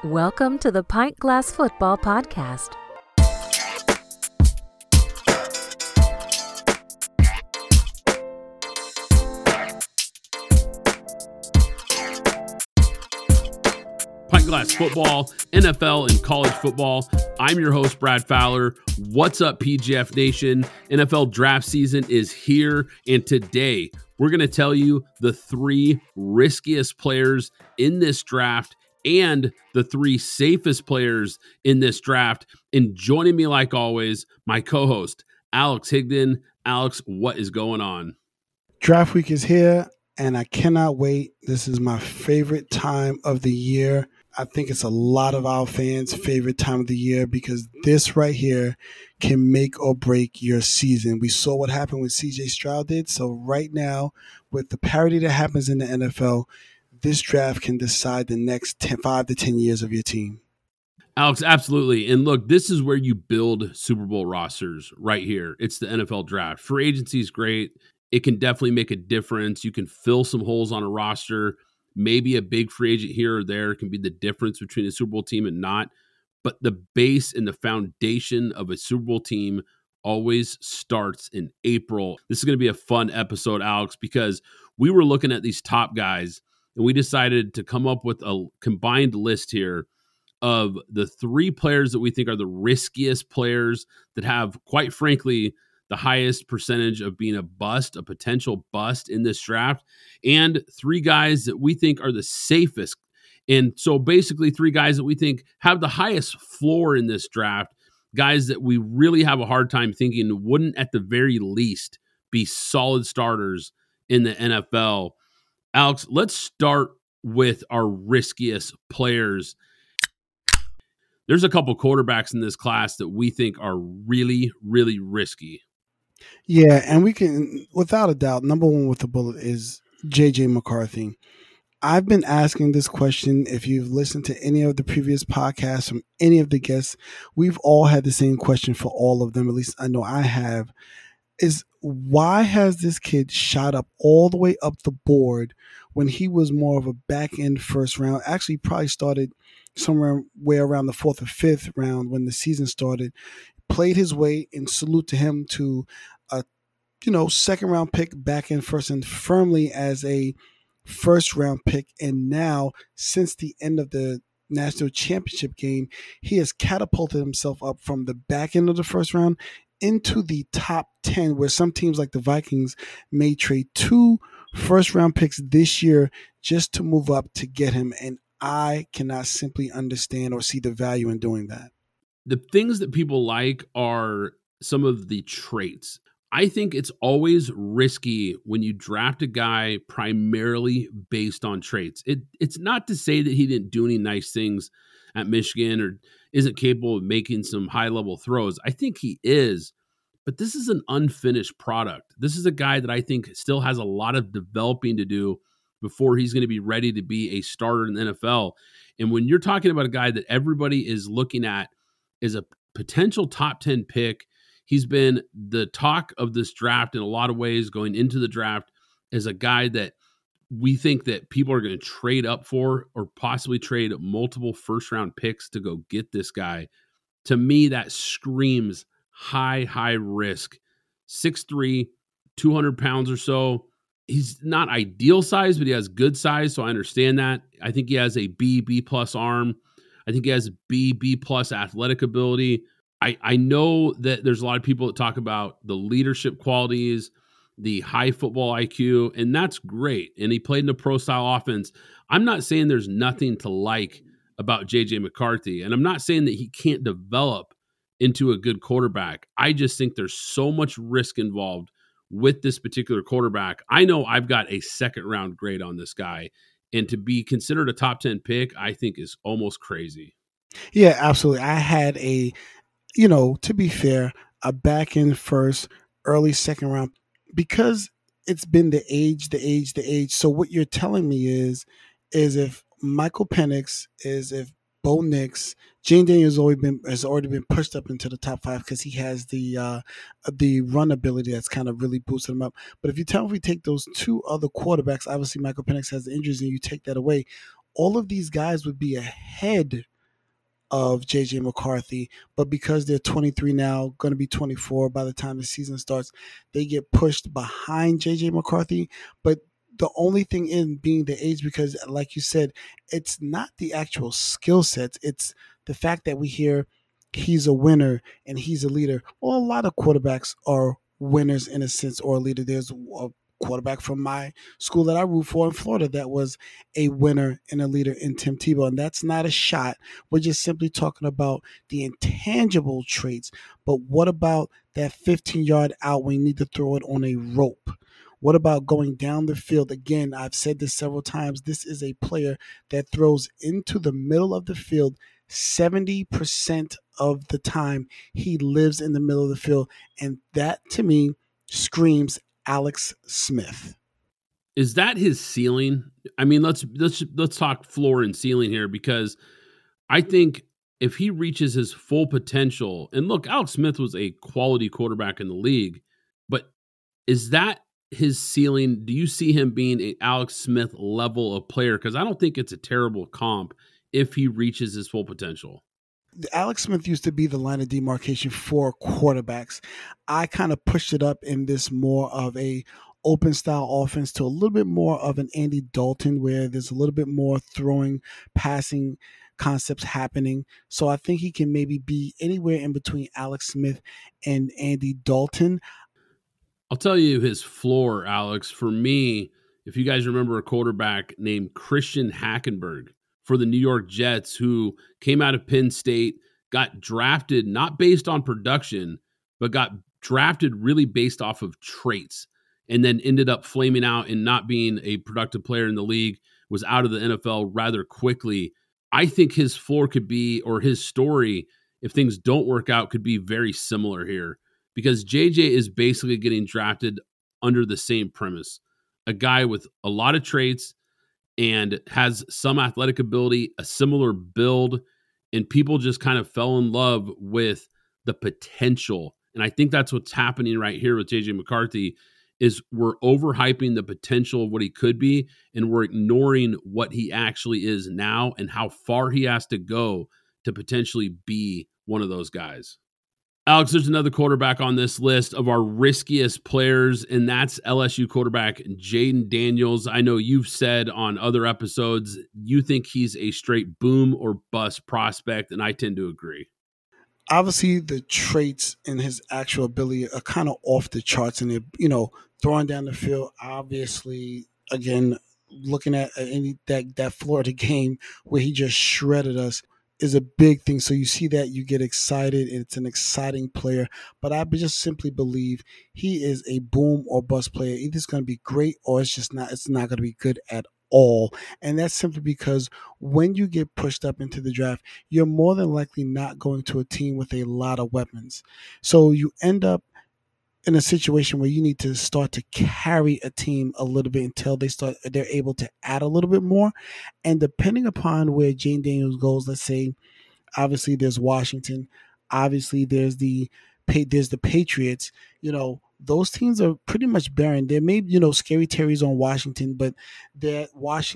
Welcome to the Pint Glass Football Podcast. Pint Glass Football, NFL, and college football. I'm your host, Brad Fowler. What's up, PGF Nation? NFL draft season is here, and today we're going to tell you the three riskiest players in this draft and the three safest players in this draft. And joining me, like always, my co-host, Alex Higdon. Alex, what is going on? Draft week is here, and I cannot wait. This is my favorite time of the year. I think it's a lot of our fans' favorite time of the year because this right here can make or break your season. We saw what happened when C.J. Stroud did. So right now, with the parity that happens in the NFL, this draft can decide the next 5 to 10 years of your team. Alex, absolutely. And look, this is where you build Super Bowl rosters right here. It's the NFL draft. Free agency is great. It can definitely make a difference. You can fill some holes on a roster. Maybe a big free agent here or there can be the difference between a Super Bowl team and not. But the base and the foundation of a Super Bowl team always starts in April. This is going to be a fun episode, Alex, because we were looking at these top guys and we decided to come up with a combined list here of the three players that we think are the riskiest players that have, quite frankly, the highest percentage of being a bust, a potential bust in this draft, and three guys that we think are the safest. And so basically three guys that we think have the highest floor in this draft, guys that we really have a hard time thinking wouldn't at the very least be solid starters in the NFL. Alex, let's start with our riskiest players. There's a couple quarterbacks in this class that we think are really, really risky. Yeah, and we can, without a doubt, number one with the bullet is J.J. McCarthy. I've been asking this question. If you've listened to any of the previous podcasts from any of the guests, we've all had the same question for all of them, at least I know I have, is why has this kid shot up all the way up the board when he was more of a back-end first round? Actually, probably started somewhere around the fourth or fifth round when the season started. Played his way, and salute to him, to a second round pick, back end first, and firmly as a first round pick. And now, since the end of the national championship game, he has catapulted himself up from the back end of the first round into the top 10, where some teams like the Vikings may trade 2 first round picks this year just to move up to get him. And I cannot simply understand or see the value in doing that. The things that people like are some of the traits. I think it's always risky when you draft a guy primarily based on traits. It's not to say that he didn't do any nice things at Michigan or isn't capable of making some high-level throws. I think he is, but this is an unfinished product. This is a guy that I think still has a lot of developing to do before he's going to be ready to be a starter in the NFL. And when you're talking about a guy that everybody is looking at as a potential top 10 pick, he's been the talk of this draft in a lot of ways going into the draft as a guy that we think that people are going to trade up for or possibly trade multiple first-round picks to go get this guy. To me, that screams high risk. 6'3", 200 pounds or so. He's not ideal size, but he has good size, so I understand that. I think he has a B+ arm. I think he has B+ athletic ability. I know that there's a lot of people that talk about the leadership qualities, the high football IQ, and that's great. And he played in a pro-style offense. I'm not saying there's nothing to like about J.J. McCarthy, and I'm not saying that he can't develop into a good quarterback. I just think there's so much risk involved with this particular quarterback. I know I've got a second-round grade on this guy, and to be considered a top 10 pick, I think is almost crazy. Yeah, absolutely. I had to be fair, a back end first, early second round, because it's been the age. So what you're telling me is if Michael Penix, if Bo Nix, Jane Daniels has already been pushed up into the top 5 because he has the run ability that's kind of really boosted him up. But if you tell me, if we take those 2 other quarterbacks, obviously Michael Penix has the injuries, and you take that away, all of these guys would be ahead of JJ McCarthy, but because they're 23 now, going to be 24 by the time the season starts, they get pushed behind JJ McCarthy. But the only thing in being the age, because like you said, it's not the actual skill sets, it's the fact that we hear he's a winner and he's a leader. Well, a lot of quarterbacks are winners in a sense, or a leader. There's a quarterback from my school that I root for in Florida that was a winner and a leader in Tim Tebow. And that's not a shot. We're just simply talking about the intangible traits. But what about that 15-yard out when you need to throw it on a rope? What about going down the field? Again, I've said this several times. This is a player that throws into the middle of the field 70% of the time. He lives in the middle of the field. And that, to me, screams Alex Smith. Is that his ceiling? I mean, let's talk floor and ceiling here, because I think if he reaches his full potential, and look, Alex Smith was a quality quarterback in the league, but is that his ceiling? Do you see him being an Alex Smith level of player? Because I don't think it's a terrible comp if he reaches his full potential. Alex Smith used to be the line of demarcation for quarterbacks. I kind of pushed it up in this more of a open style offense to a little bit more of an Andy Dalton, where there's a little bit more throwing, passing concepts happening. So I think he can maybe be anywhere in between Alex Smith and Andy Dalton. I'll tell you his floor, Alex. For me, if you guys remember a quarterback named Christian Hackenberg for the New York Jets, who came out of Penn State, got drafted not based on production, but got drafted really based off of traits, and then ended up flaming out and not being a productive player in the league, was out of the NFL rather quickly. I think his floor could be, or his story, if things don't work out, could be very similar here, because JJ is basically getting drafted under the same premise. A guy with a lot of traits and has some athletic ability, a similar build, and people just kind of fell in love with the potential. And I think that's what's happening right here with JJ McCarthy, is we're overhyping the potential of what he could be, and we're ignoring what he actually is now and how far he has to go to potentially be one of those guys. Alex, there's another quarterback on this list of our riskiest players, and that's LSU quarterback Jayden Daniels. I know you've said on other episodes you think he's a straight boom or bust prospect, and I tend to agree. Obviously, the traits and his actual ability are kind of off the charts, and they're, throwing down the field. Obviously, again, looking at that Florida game where he just shredded us is a big thing. So you see that, you get excited, and it's an exciting player. But I just simply believe he is a boom or bust player. Either it's going to be great or it's not going to be good at all. And that's simply because when you get pushed up into the draft, you're more than likely not going to a team with a lot of weapons. So you end up in a situation where you need to start to carry a team a little bit until they're able to add a little bit more. And depending upon where Jayden Daniels goes, let's say, obviously there's Washington, obviously there's the Patriots. Those teams are pretty much barren. There may Scary Terry's on Washington, but the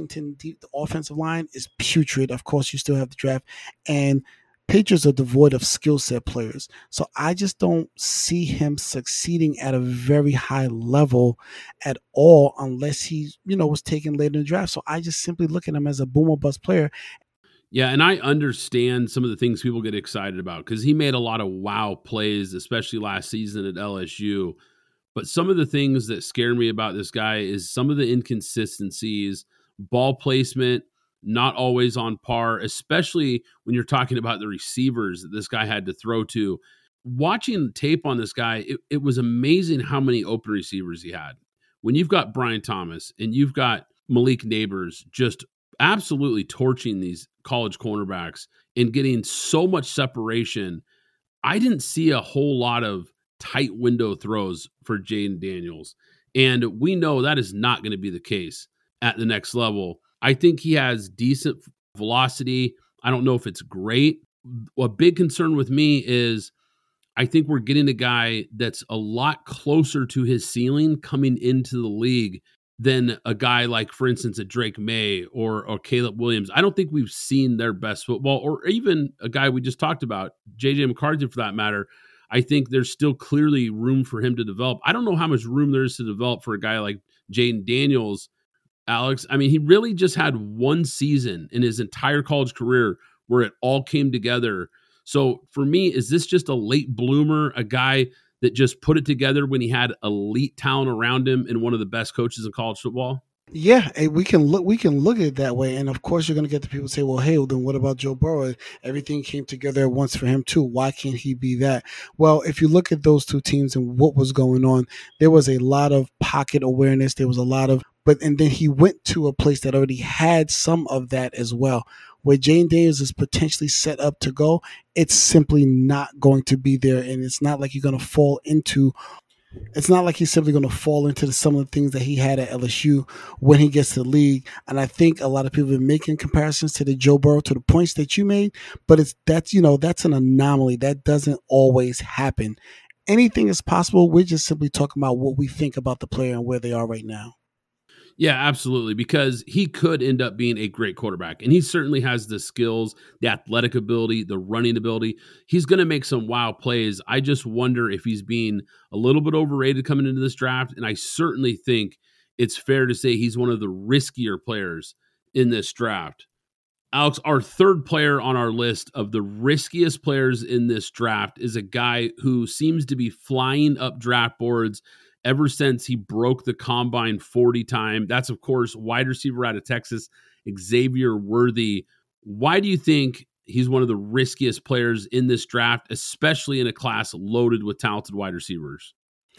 offensive line is putrid. Of course, you still have the draft, and Patriots are devoid of skill set players. So I just don't see him succeeding at a very high level at all unless he, was taken late in the draft. So I just simply look at him as a boom or bust player. Yeah, and I understand some of the things people get excited about because he made a lot of wow plays, especially last season at LSU. But some of the things that scare me about this guy is some of the inconsistencies, ball placement, not always on par, especially when you're talking about the receivers that this guy had to throw to. Watching tape on this guy, it was amazing how many open receivers he had. When you've got Brian Thomas and you've got Malik Neighbors just absolutely torching these college cornerbacks and getting so much separation, I didn't see a whole lot of tight window throws for Jayden Daniels. And we know that is not going to be the case at the next level. I think he has decent velocity. I don't know if it's great. A big concern with me is I think we're getting a guy that's a lot closer to his ceiling coming into the league than a guy like, for instance, a Drake May or Caleb Williams. I don't think we've seen their best football, or even a guy we just talked about, J.J. McCarthy for that matter. I think there's still clearly room for him to develop. I don't know how much room there is to develop for a guy like Jaden Daniels, Alex. I mean, he really just had one season in his entire college career where it all came together. So for me, is this just a late bloomer, a guy that just put it together when he had elite talent around him and one of the best coaches in college football? Yeah, we can look at it that way, and of course you're going to get the people say, "Well, hey, well, then what about Joe Burrow? Everything came together at once for him too. Why can't he be that?" Well, if you look at those two teams and what was going on, there was a lot of pocket awareness. There was a lot of, and then he went to a place that already had some of that as well. Where Jaden Daniels is potentially set up to go, it's simply not going to be there, and it's not like you're going to fall into. It's not like he's simply going to fall into some of the things that he had at LSU when he gets to the league. And I think a lot of people are making comparisons to the Joe Burrow, to the points that you made, but that's an anomaly. That doesn't always happen. Anything is possible. We're just simply talking about what we think about the player and where they are right now. Yeah, absolutely, because he could end up being a great quarterback, and he certainly has the skills, the athletic ability, the running ability. He's going to make some wow plays. I just wonder if he's being a little bit overrated coming into this draft, and I certainly think it's fair to say he's one of the riskier players in this draft. Alex, our third player on our list of the riskiest players in this draft is a guy who seems to be flying up draft boards ever since he broke the combine 40 time. That's, of course, wide receiver out of Texas, Xavier Worthy. Why do you think he's one of the riskiest players in this draft, especially in a class loaded with talented wide receivers?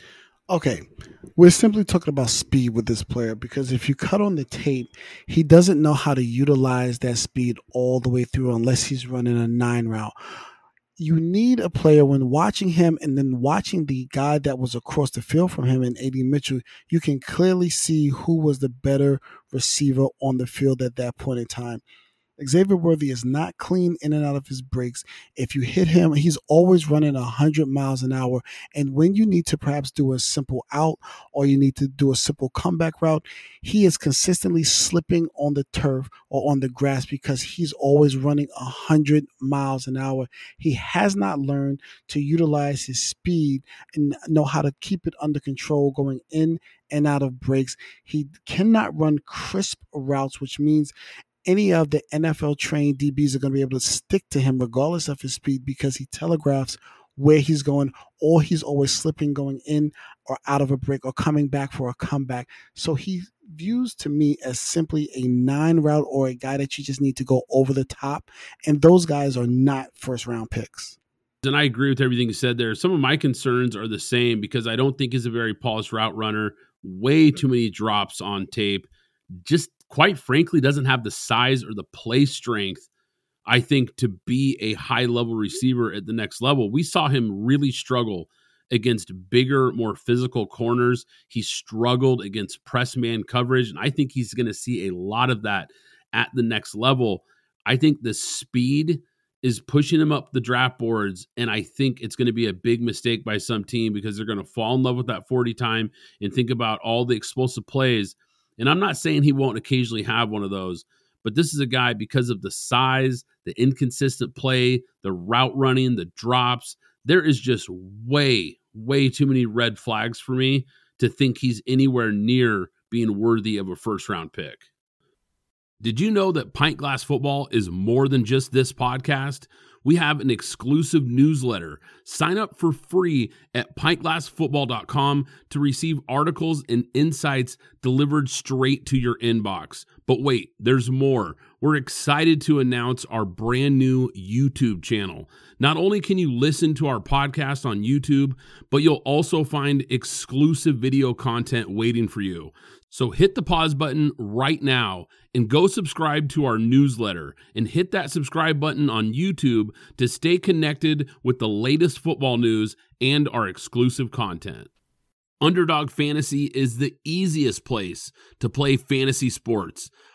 Okay, we're simply talking about speed with this player, because if you cut on the tape, he doesn't know how to utilize that speed all the way through unless he's running a 9 route. You need a player, when watching him and then watching the guy that was across the field from him in A.D. Mitchell, you can clearly see who was the better receiver on the field at that point in time. Xavier Worthy is not clean in and out of his breaks. If you hit him, he's always running 100 miles an hour. And when you need to perhaps do a simple out or you need to do a simple comeback route, he is consistently slipping on the turf or on the grass because he's always running 100 miles an hour. He has not learned to utilize his speed and know how to keep it under control going in and out of breaks. He cannot run crisp routes, which means any of the NFL trained DBs are going to be able to stick to him regardless of his speed, because he telegraphs where he's going, or he's always slipping going in or out of a break or coming back for a comeback. So he views to me as simply a 9 route or a guy that you just need to go over the top. And those guys are not first round picks. And I agree with everything you said there. Some of my concerns are the same, because I don't think he's a very polished route runner. Way too many drops on tape. Just quite frankly doesn't have the size or the play strength, I think, to be a high-level receiver at the next level. We saw him really struggle against bigger, more physical corners. He struggled against press man coverage, and I think he's going to see a lot of that at the next level. I think the speed is pushing him up the draft boards, and I think it's going to be a big mistake by some team, because they're going to fall in love with that 40 time and think about all the explosive plays. And I'm not saying he won't occasionally have one of those, but this is a guy, because of the size, the inconsistent play, the route running, the drops, there is just way, way too many red flags for me to think he's anywhere near being worthy of a first-round pick. Did you know that Pint Glass Football is more than just this podcast? We have an exclusive newsletter. Sign up for free at pintglassfootball.com to receive articles and insights delivered straight to your inbox. But wait, there's more. We're excited to announce our brand new YouTube channel. Not only can you listen to our podcast on YouTube, but you'll also find exclusive video content waiting for you. So hit the pause button right now and go subscribe to our newsletter, and hit that subscribe button on YouTube to stay connected with the latest football news and our exclusive content. Underdog Fantasy is the easiest place to play fantasy sports.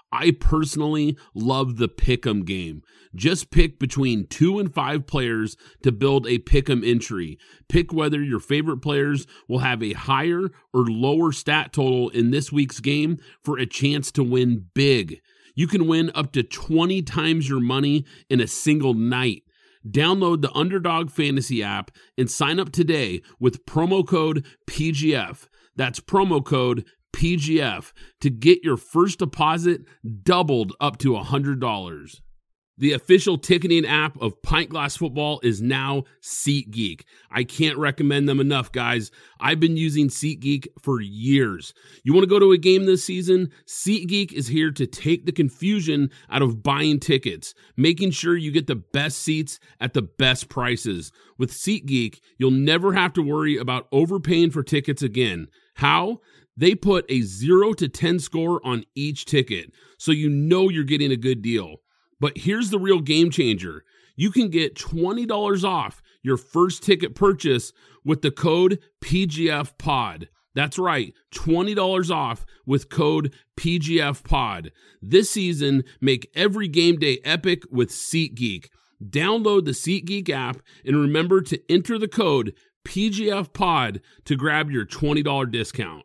I personally love the pick'em game. Just pick between 2 and 5 players to build a pick'em entry. Pick whether your favorite players will have a higher or lower stat total in this week's game for a chance to win big. You can win up to 20 times your money in a single night. Download the Underdog Fantasy app and sign up today with promo code PGF. That's promo code PGF to get your first deposit doubled up to $100. The official ticketing app of Pint Glass Football is now SeatGeek. I can't recommend them enough, guys. I've been using SeatGeek for years. You want to go to a game this season? SeatGeek is here to take the confusion out of buying tickets, making sure you get the best seats at the best prices. With SeatGeek, you'll never have to worry about overpaying for tickets again. How? They put a 0 to 10 score on each ticket, so you know you're getting a good deal. But here's the real game changer. You can get $20 off your first ticket purchase with the code PGFPOD. That's right, $20 off with code PGFPOD. This season, make every game day epic with SeatGeek. Download the SeatGeek app and remember to enter the code PGFPOD to grab your $20 discount.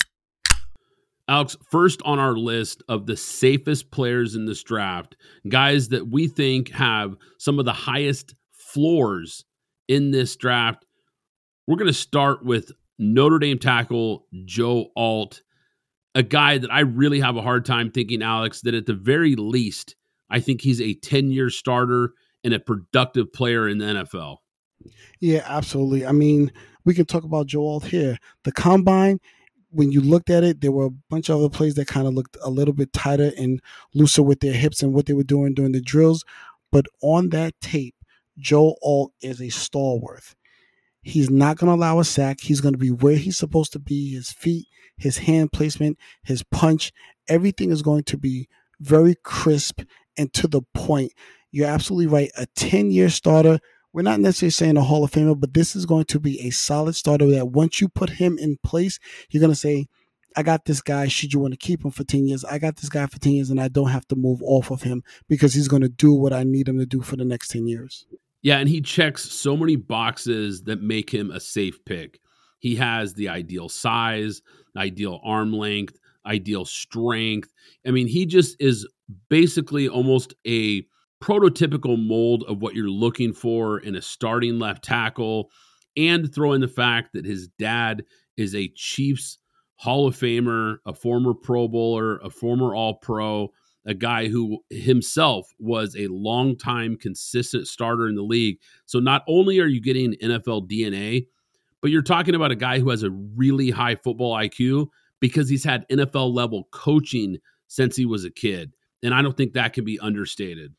Alex, first on our list of the safest players in this draft, guys that we think have some of the highest floors in this draft, we're going to start with Notre Dame tackle Joe Alt, a guy that I really have a hard time thinking, Alex, that at the very least, I think he's a 10-year starter and a productive player in the NFL. Yeah, absolutely. I mean, we can talk about Joe Alt here. The combine, when you looked at it, there were a bunch of other plays that kind of looked a little bit tighter and looser with their hips and what they were doing during the drills. But on that tape, Joe Alt is a stalwart. He's not going to allow a sack. He's going to be where he's supposed to be. His feet, his hand placement, his punch, everything is going to be very crisp and to the point. You're absolutely right. A 10-year starter. We're not necessarily saying a Hall of Famer, but this is going to be a solid starter that once you put him in place, you're going to say, I got this guy. Should you want to keep him for 10 years? I got this guy for 10 years, and I don't have to move off of him because he's going to do what I need him to do for the next 10 years. Yeah, and he checks so many boxes that make him a safe pick. He has the ideal size, ideal arm length, ideal strength. I mean, he just is basically almost a prototypical mold of what you're looking for in a starting left tackle, and throw in the fact that his dad is a Chiefs Hall of Famer, a former Pro Bowler, a former All-Pro, a guy who himself was a longtime consistent starter in the league. So not only are you getting NFL DNA, but you're talking about a guy who has a really high football IQ because he's had NFL level coaching since he was a kid. And I don't think that can be understated.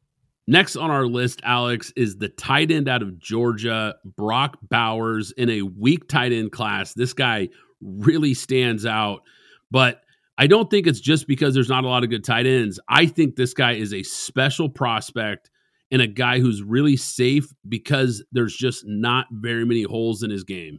Next on our list, Alex, is the tight end out of Georgia, Brock Bowers, in a weak tight end class. This guy really stands out, but I don't think it's just because there's not a lot of good tight ends. I think this guy is a special prospect and a guy who's really safe because there's just not very many holes in his game.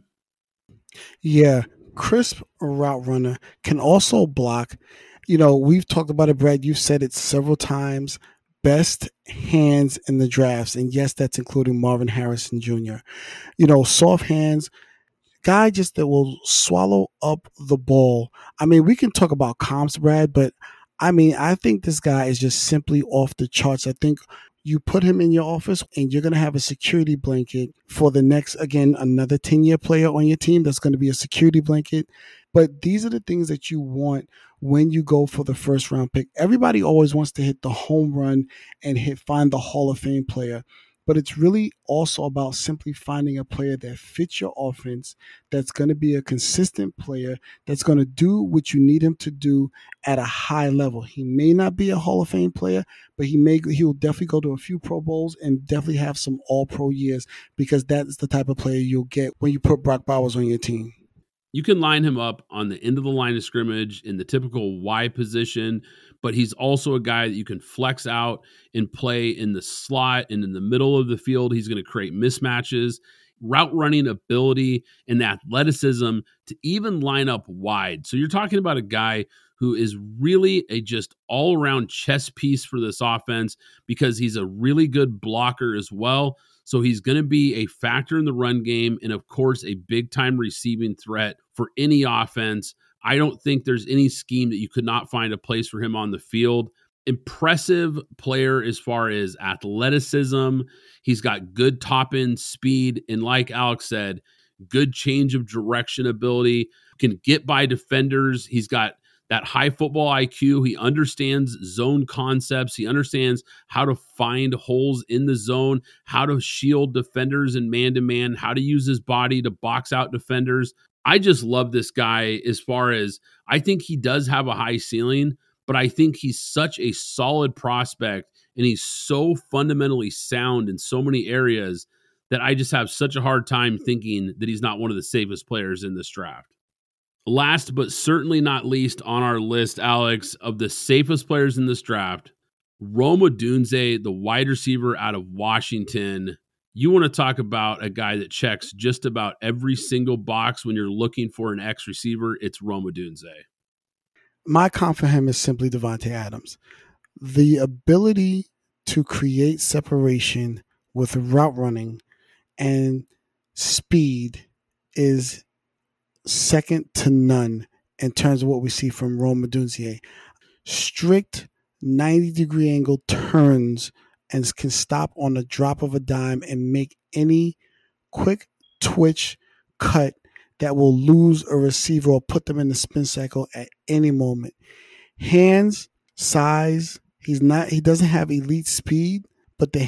Yeah, crisp route runner, can also block. You know, we've talked about it, Brad. You've said it several times. Best hands in the drafts. And yes, that's including Marvin Harrison Jr. You know, soft hands, guy just that will swallow up the ball. I mean, we can talk about comps, Brad, but I mean, I think this guy is just simply off the charts. I think you put him in your office and you're going to have a security blanket for the next, again, another 10-year player on your team that's going to be a security blanket. But these are the things that you want when you go for the first round pick. Everybody always wants to hit the home run and find the Hall of Fame player. But it's really also about simply finding a player that fits your offense, that's going to be a consistent player, that's going to do what you need him to do at a high level. He may not be a Hall of Fame player, but he'll definitely go to a few Pro Bowls and definitely have some All-Pro years because that's the type of player you'll get when you put Brock Bowers on your team. You can line him up on the end of the line of scrimmage in the typical Y position, but he's also a guy that you can flex out and play in the slot and in the middle of the field. He's going to create mismatches, route running ability, and the athleticism to even line up wide. So you're talking about a guy who is really a just all-around chess piece for this offense because he's a really good blocker as well. So he's going to be a factor in the run game and, of course, a big-time receiving threat for any offense. I don't think there's any scheme that you could not find a place for him on the field. Impressive player as far as athleticism. He's got good top-end speed. And like Alex said, good change of direction ability, can get by defenders. He's got that high football IQ. He understands zone concepts. He understands how to find holes in the zone, how to shield defenders in man-to-man, how to use his body to box out defenders. I just love this guy as far as I think he does have a high ceiling, but I think he's such a solid prospect and he's so fundamentally sound in so many areas that I just have such a hard time thinking that he's not one of the safest players in this draft. Last but certainly not least on our list, Alex, of the safest players in this draft, Rome Odunze, the wide receiver out of Washington. You want to talk about a guy that checks just about every single box when you're looking for an X receiver, it's Rome Odunze. My comp for him is simply Davante Adams. The ability to create separation with route running and speed is second to none in terms of what we see from Rome Odunze. Strict 90-degree angle turns and can stop on the drop of a dime and make any quick twitch cut that will lose a receiver or put them in the spin cycle at any moment. Hands, size, he doesn't have elite speed, but the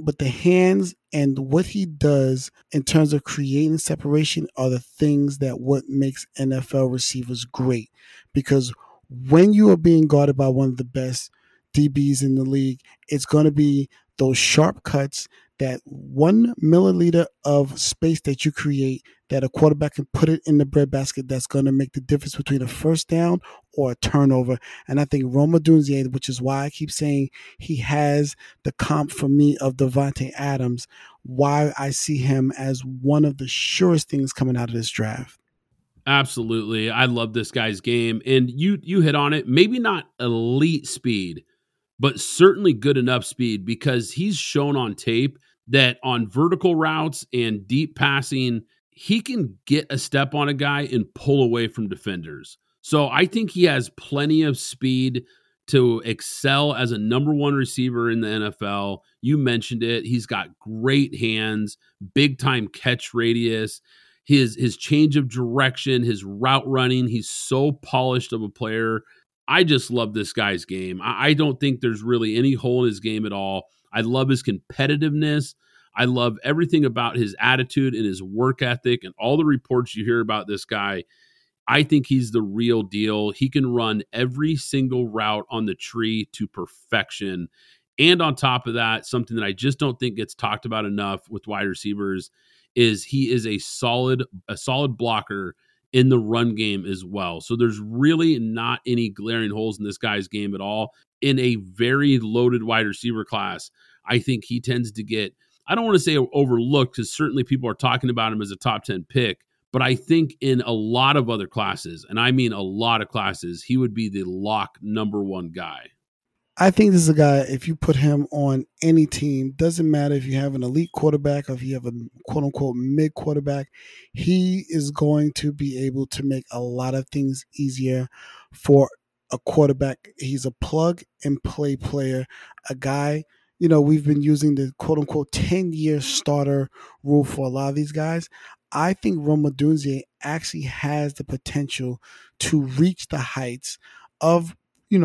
hands and what he does in terms of creating separation are the things that what makes NFL receivers great. Because when you are being guarded by one of the best DBs in the league, it's going to be those sharp cuts, that 1 milliliter of space that you create that a quarterback can put it in the breadbasket that's going to make the difference between a first down or a turnover. And I think Rome Odunze, which is why I keep saying he has the comp for me of Davante Adams, why I see him as one of the surest things coming out of this draft. Absolutely. I love this guy's game. And you hit on it. Maybe not elite speed, but certainly good enough speed because he's shown on tape that on vertical routes and deep passing, he can get a step on a guy and pull away from defenders. So I think he has plenty of speed to excel as a number one receiver in the NFL. You mentioned it. He's got great hands, big time catch radius, his change of direction, his route running. He's so polished of a player. I just love this guy's game. I don't think there's really any hole in his game at all. I love his competitiveness. I love everything about his attitude and his work ethic and all the reports you hear about this guy. I think he's the real deal. He can run every single route on the tree to perfection. And on top of that, something that I just don't think gets talked about enough with wide receivers is he is a solid blocker in the run game as well. So there's really not any glaring holes in this guy's game at all. In a very loaded wide receiver class, I think he tends to get, I don't want to say overlooked because certainly people are talking about him as a top 10 pick, but I think in a lot of other classes, and I mean a lot of classes, he would be the lock number one guy. I think this is a guy, if you put him on any team, doesn't matter if you have an elite quarterback or if you have a quote-unquote mid quarterback, he is going to be able to make a lot of things easier for a quarterback. He's a plug-and-play player, a guy, we've been using the quote-unquote 10-year starter rule for a lot of these guys. I think Rome Odunze actually has the potential to reach the heights of,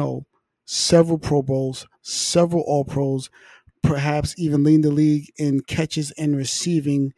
several Pro Bowls, several All-Pros, perhaps even leading the league in catches and receiving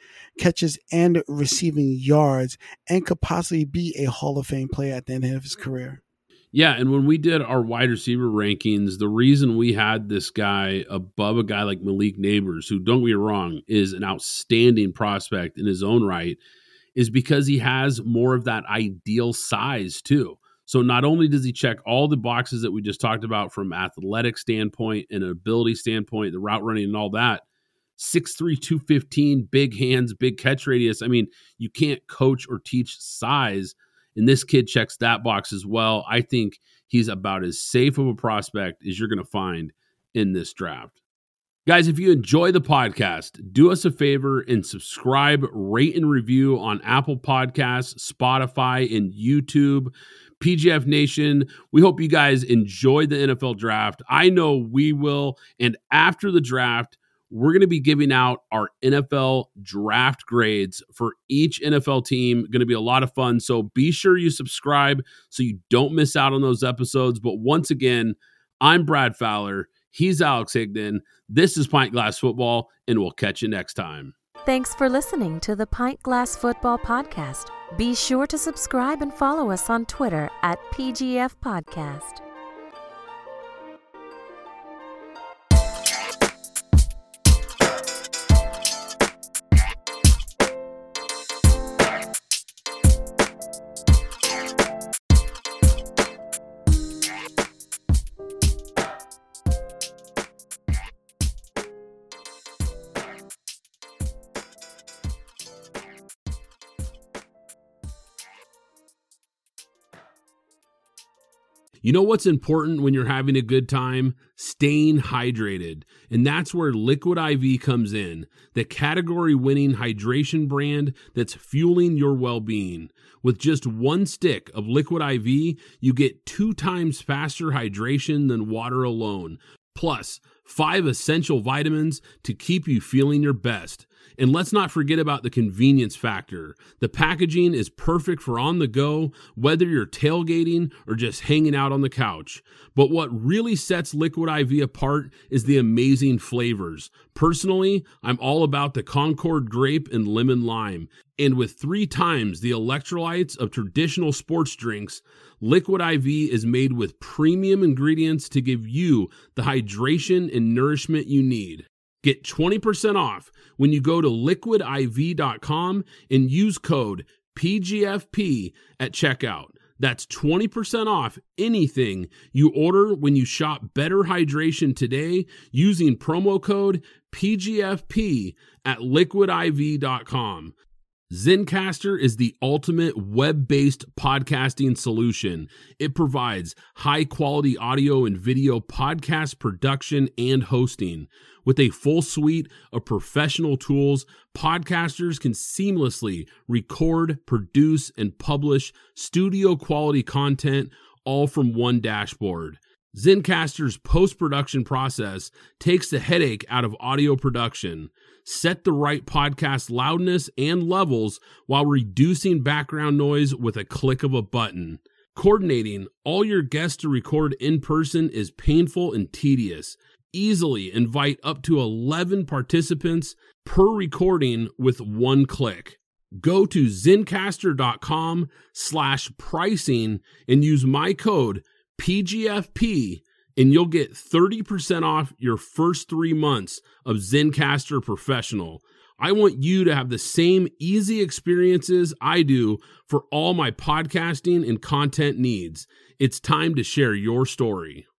yards, and could possibly be a Hall of Fame player at the end of his career. Yeah, and when we did our wide receiver rankings, the reason we had this guy above a guy like Malik Nabers, who, don't get me wrong, is an outstanding prospect in his own right, is because he has more of that ideal size too. So not only does he check all the boxes that we just talked about from athletic standpoint and ability standpoint, the route running and all that, 6'3", 215, big hands, big catch radius. I mean, you can't coach or teach size, and this kid checks that box as well. I think he's about as safe of a prospect as you're going to find in this draft. Guys, if you enjoy the podcast, do us a favor and subscribe, rate, and review on Apple Podcasts, Spotify, and YouTube. PGF Nation, we hope you guys enjoy the NFL draft. I know we will. And after the draft, we're going to be giving out our NFL draft grades for each NFL team. Going to be a lot of fun. So be sure you subscribe so you don't miss out on those episodes. But once again, I'm Brad Fowler. He's Alex Higdon. This is Pint Glass Football, and we'll catch you next time. Thanks for listening to the Pint Glass Football Podcast. Be sure to subscribe and follow us on Twitter at PGF Podcast. You know what's important when you're having a good time? Staying hydrated. And that's where Liquid IV comes in, the category-winning hydration brand that's fueling your well-being. With just one stick of Liquid IV, you get 2 times faster hydration than water alone, plus 5 essential vitamins to keep you feeling your best. And let's not forget about the convenience factor. The packaging is perfect for on the go, whether you're tailgating or just hanging out on the couch. But what really sets Liquid IV apart is the amazing flavors. Personally, I'm all about the Concord grape and lemon lime. And with 3 times the electrolytes of traditional sports drinks, Liquid IV is made with premium ingredients to give you the hydration and nourishment you need. Get 20% off when you go to liquidiv.com and use code PGFP at checkout. That's 20% off anything you order when you shop Better Hydration today using promo code PGFP at liquidiv.com. Zencastr is the ultimate web-based podcasting solution. It provides high-quality audio and video podcast production and hosting. With a full suite of professional tools, podcasters can seamlessly record, produce, and publish studio-quality content all from one dashboard. Zencastr's post-production process takes the headache out of audio production. Set the right podcast loudness and levels while reducing background noise with a click of a button. Coordinating all your guests to record in person is painful and tedious. Easily invite up to 11 participants per recording with one click. Go to zencastr.com/pricing and use my code PGFP and you'll get 30% off your first 3 months of Zencastr Professional. I want you to have the same easy experiences I do for all my podcasting and content needs. It's time to share your story.